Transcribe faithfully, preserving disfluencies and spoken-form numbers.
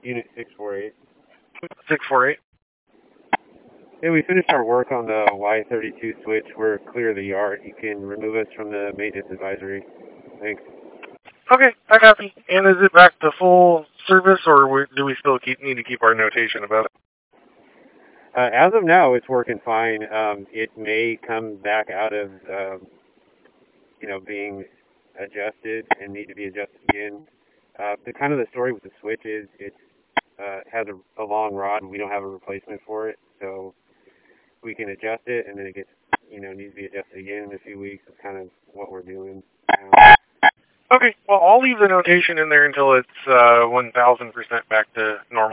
Unit six four eight. six four eight. Hey, we finished our work on the Y thirty-two switch. We're clear of the yard. You can remove us from the maintenance advisory. Thanks. Okay, I copy. And is it back to full service, or do we still keep, need to keep our notation about it? Uh, as of now, it's working fine. Um, it may come back out of, um, you know, being adjusted and need to be adjusted again. Uh, the kind of the story with the switch is it uh, has a, a long rod, and we don't have a replacement for it, so we can adjust it, and then it gets, you know, needs to be adjusted again in a few weeks. That's kind of what we're doing now. Okay, well, I'll leave the notation in there until it's uh, one thousand percent back to normal.